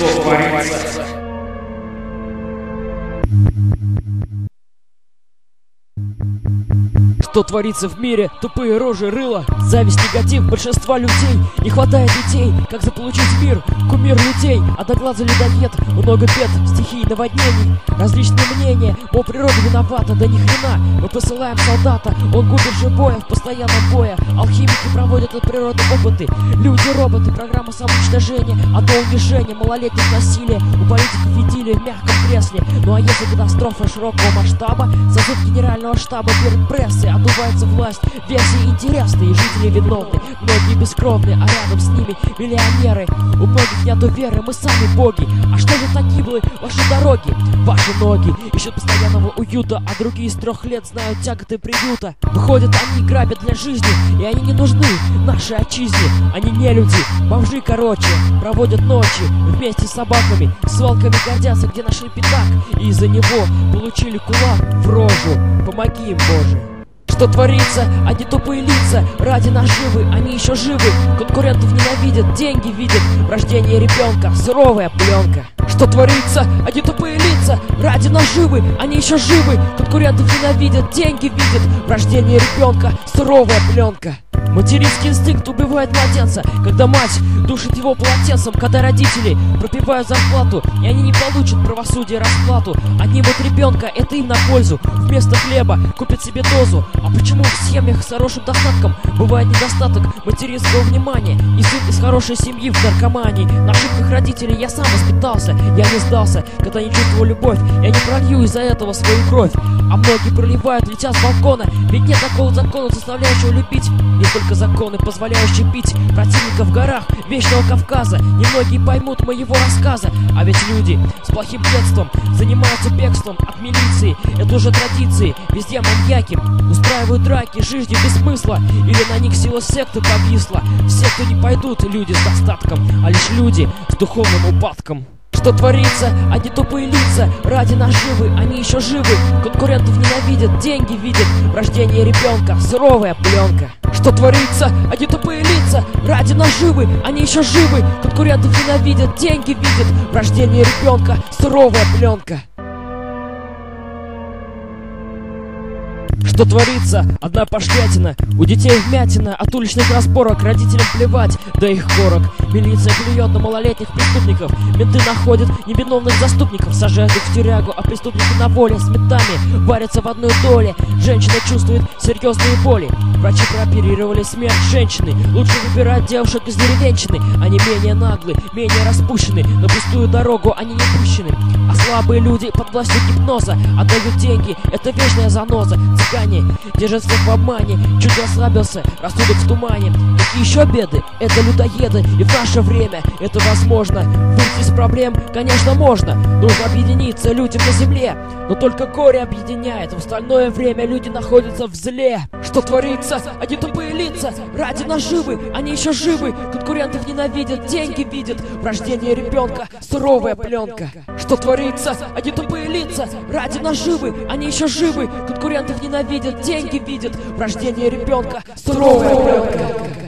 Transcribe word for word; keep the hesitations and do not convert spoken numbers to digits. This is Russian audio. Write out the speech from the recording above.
что творится. Что творится в мире? Тупые рожи, рыла, зависть, негатив большинства людей. Не хватает идей, как заполучить мир. Кумир людей, одноглазый людоед. Много бед, стихий, наводнений. Различные мнения, мол, природа виновата. Да ни хрена, мы посылаем солдата. Он губит живое в постоянном бое. Алхимики проводят от природы опыты. Люди, роботы, программа самоуничтожения. Одно унижение, малолетних насилия. У политиков видели в мягком кресле. Ну а если катастрофа широкого масштаба, созыв генерального штаба перед прессой, отдувается власть, версии интересные, жители виновны, многие бескровные, а рядом с ними миллионеры. У многих нету веры, мы сами боги. А что же такие были ваши дороги? Ваши ноги ищут постоянного уюта, а другие с трех лет знают тяготы приюта. Выходят, они грабят для жизни, и они не нужны нашей отчизне. Они не люди, бомжи, короче, проводят ночи вместе с собаками, с волками гордятся, где нашли пятак, и из-за него получили кулак в рожу. Помоги им, Боже. Что творится? Они тупые лица, ради наживы, они еще живы. Конкурентов ненавидят, деньги видят, рождение ребенка, суровая пленка. Что творится? Они тупые лица, ради наживы, они еще живы. Конкурентов ненавидят, деньги видят, рождение ребенка, суровая пленка. Материнский инстинкт убивает младенца, когда мать душит его полотенцем, когда родители пропивают зарплату, и они не получат правосудие расплату. Отнимут ребенка, это им на пользу, вместо хлеба купят себе дозу. А почему в семьях с хорошим достатком бывает недостаток материнского внимания, и сын из хорошей семьи в наркомании? На ошибках родителей я сам воспитался, я не сдался, когда не чувствовал любовь, я не пролью из-за этого свою кровь. А многие проливают, летят с балкона, ведь нет такого закона, заставляющего любить. Не только законы, позволяющие пить противника в горах Вечного Кавказа. Немногие поймут моего рассказа. А ведь люди с плохим детством занимаются бегством от милиции. Это уже традиции, везде маньяки устраивают драки, жизнью без смысла. Или на них сила секты повисла. Все, кто не пойдут, люди с достатком, а лишь люди с духовным упадком. Что творится? Они тупые лица, ради наживы, они еще живы. Конкурентов ненавидят, деньги видят, рождение ребенка, суровая пленка. Что творится? Они тупые лица, ради наживы, они еще живы. Конкурентов ненавидят, деньги видят, рождение ребенка, суровая пленка. Что творится? Одна пошлятина. У детей вмятина от уличных разборок. Родителям плевать, да их корок. Милиция плюет на малолетних преступников. Менты находят невиновных заступников, сажают их в тюрягу, а преступники на воле с метами варятся в одной доле. Женщина чувствует серьезные боли. Врачи прооперировали смерть женщины. Лучше выбирать девушек из деревенщины. Они менее наглы, менее распущены. На пустую дорогу они не пущены. А слабые люди под властью гипноза отдают деньги, это вечная заноза. Цыгане держат всех в обмане, чуть расслабился, рассудок в тумане. Какие еще беды? Это людоеды, и в наше время это возможно. Выйти из проблем, конечно, можно. Нужно объединиться людям на земле, но только горе объединяет. В остальное время люди находятся в зле. Что творится? Они тупые лица, ради наживы, они еще живы. Конкурентов ненавидят, деньги видят, рождение ребенка, суровая пленка. Что творится? Они тупые лица, ради наживы, они еще живы. Конкурентов ненавидят, деньги видят, рождение ребенка, суровая пленка.